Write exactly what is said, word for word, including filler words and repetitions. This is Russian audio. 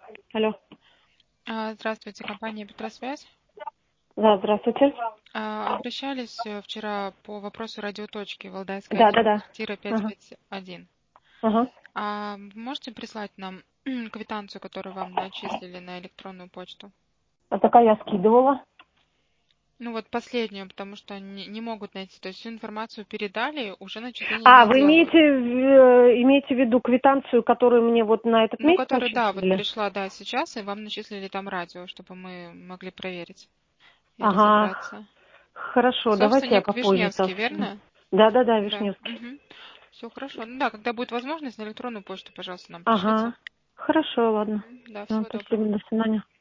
Алло. А, Здравствуйте, компания «Петросвязь». Да, здравствуйте. А, Обращались э, вчера по вопросу радиоточки Валдайская Да, да, один, да. квартира Ага. пятьсот пятьдесят один. Ага. А вы можете прислать нам квитанцию, которую вам начислили на электронную почту? А такая я скидывала. Ну вот последнюю, потому что не, не могут найти. То есть всю информацию передали, уже начисления А, не вы имеете, делают. в- э, имеете в виду квитанцию, которую мне вот на этот Ну, месяц которая, да, вот начислили? пришла, да, сейчас, и вам начислили там радио, чтобы мы могли проверить и Ага. разобраться. Хорошо, давайте я Собственник попозже Вишневский, сообщу. верно? Да, да, да, Да. Вишневский. Угу. Все хорошо. Ну да, когда будет возможность, на электронную почту, пожалуйста, нам пришлите. Ага. Хорошо, ладно. Мгм. Да, Ну, всего спасибо, доброго. до свидания.